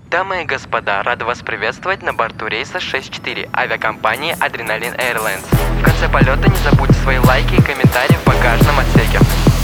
Дамы и господа, рад вас приветствовать на борту рейса 64 авиакомпании Adrenaline Airlines. В конце полета не забудьте свои лайки и комментарии в багажном отсеке.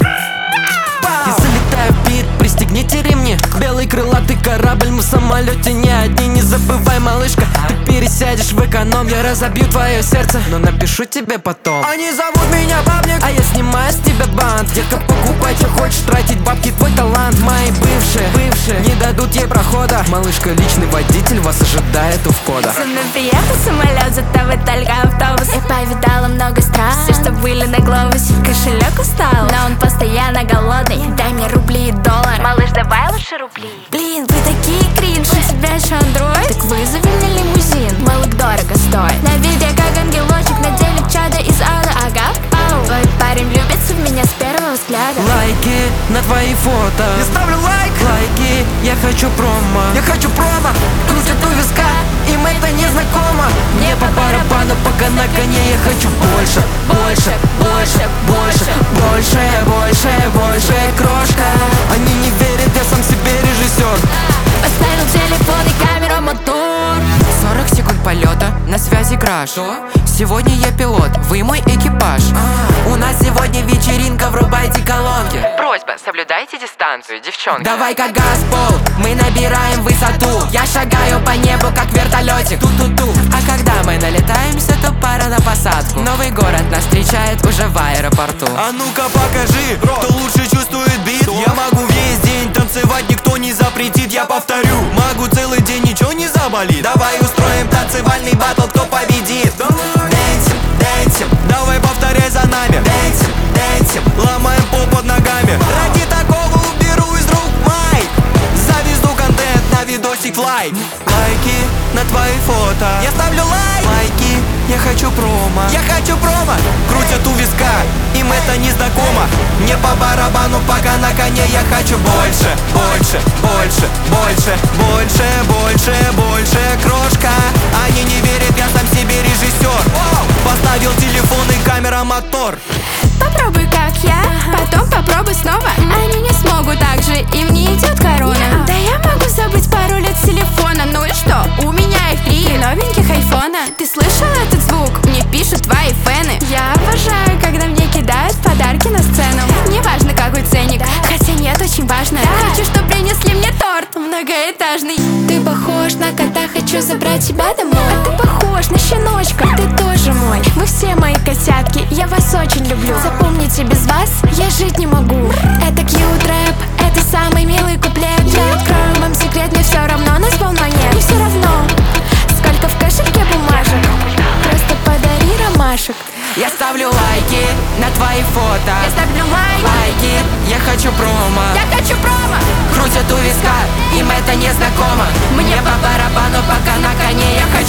И залетаю в пит, пристегните ремни. Белый крылатый корабль, мы в самолете не одни. Не забывай, малышка, ты пересядешь в эконом. Я разобью твое сердце, но напишу тебе потом. Они зовут меня бабник, а я снимаю с тебя бант. Детка, покупайте, хочешь тратить бабки, твой талант. Мои бывшие не дадут ей прохода. Малышка, личный водитель вас ожидает у входа. Со мной приехал самолет, зато вы только автобус. Я повидала много стран, все, что были на глобусе. Кошелек устал, но он постоянно голодный. Дай мне рубли и доллары. Малыш, давай лучше рубли. Блин, вы такие кринж. У тебя еще андроид? Так вызови мне лимузин. Малык дорого стоит. На виде как ангелочек, на деле чада из ада. Ага, ау. Твой парень влюбится в меня с первого взгляда. Лайки на твои фото. Я ставлю лайк. Лайки, я хочу промо. Я хочу промо. Крутят у виска, им это не знакомо. Мне по барабану, пока на коне. Я хочу больше, больше, больше, больше, больше, больше, больше, крошка. Они не верят, я сам себе режиссер. Поставил телефон и камеру, мотор. 40 секунд полета, на связи краш. Сегодня я пилот, вы мой экипаж. У нас сегодня вечеринка, врубайте колонки. Просьба, соблюдайте дистанцию, девчонки. Давай-ка газ в пол, мы набираем высоту. Я шагаю по небу, как вертолетик. Ту-ту-ту. А когда мы налетаемся, то пора на посадку. Новый город нас встречает уже в аэропорту. А ну-ка покажи, кто лучше чувствует бит. Я могу весь день танцевать, никто не запретит. Я повторю, могу целый день, ничего не заболит. Давай устроим танцевальный батл, кто победит. Дэнсим, дэнсим, давай повторяй за нами. Дэнсим, дэнсим, ломаем пол под ногами. Ради такого уберу из рук майк. Завезу контент на видосик флай. Лайки на твои фото. Я ставлю лайк. Лайки, я хочу промо. Я хочу промо. Крутят у виска, им это не знакомо. Мне по барабану, пока на коне. Я хочу больше, больше, больше, больше, больше, больше, больше, крошка. Они не верят, я сам себе режиссер. Поставил телефон и камера, мотор. Попробуй как я, потом попробуй снова. Они не смогут так же, им не идет корона. Да я могу забыть пару лет с телефона. Ну и что, у меня их 3 новеньких айфона. Ты слышал этот звук? Мне пишут твои фэны. Я обожаю, когда мне кидают подарки на сцену. Неважно какой ценник, хотя нет, очень важно. Хочу, чтобы принесли мне торт многоэтажный. Ты похож на кота, хочу забрать тебя домой. А ты похож на щеночка, ты тоже мой. Вы все мои котятки, я вас очень люблю. Запомните, без вас я жить не могу. Это кьют рэп, это самый милый куплет. Я открою вам секрет, мне все равно, нас волна нет. Не все равно, сколько в кошельке бумажек. Просто подари ромашек. Я ставлю лайки на твои фото. Я ставлю лайк. Лайки, я хочу промо. Я хочу промо. Крутят у виска, им это не знакомо. Мне по барабану, пока на коне. Я хочу